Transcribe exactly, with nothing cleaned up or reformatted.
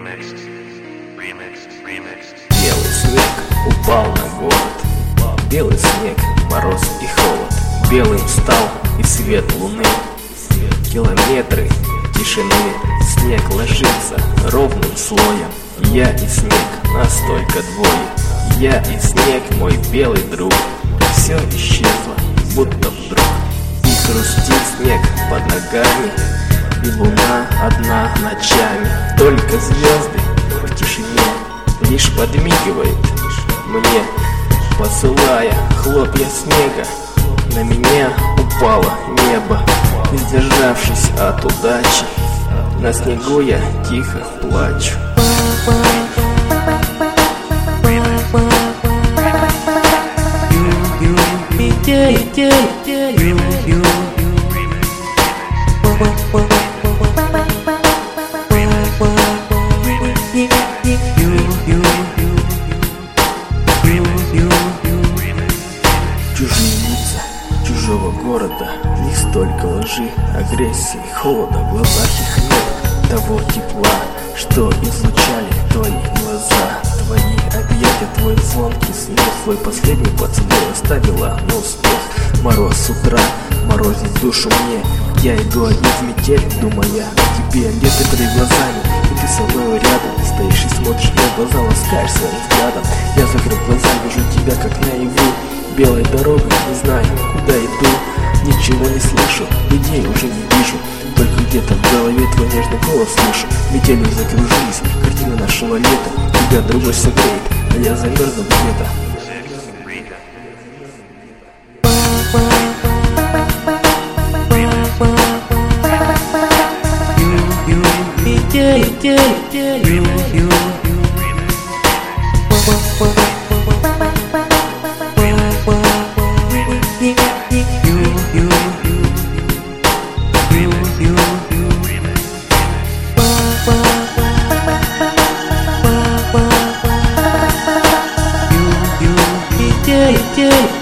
Remixed, remixed, remixed. Белый снег упал на город. Белый снег, мороз и холод. Белым стал и свет луны. Километры тишины. Снег ложится ровным слоем. Я и снег, нас только двое. Я и снег, мой белый друг. Все исчезло, будто вдруг. И хрустит снег под ногами, и луна одна ночами. Только звезды в тишине лишь подмигивает мне, посылая хлопья снега. На меня упало небо, не сдержавшись от удачи. На снегу я тихо плачу. Чужие лица чужого города, в них столько лжи, агрессии, холода. В глазах их нет того тепла, что излучали твои глаза. Твои объятия, твой звонкий смех, твой последний поцелуй оставила на успех. Мороз с утра морозит душу мне. Я иду один в метель, думая о тебе. Лето перед глазами, и ты со мной рядом стоишь и смотришь мне в глаза, ласкаешь своим взглядом. Я, закрыв глаза, вижу тебя как наяву. Белой дорогой, не знаю, куда иду. Ничего не слышу, людей уже не вижу. Только где-то в голове твой нежный голос слышу. Метелью закружились картины нашего лета. Тебя другой согреет, а я замерзну где-то. Yeah.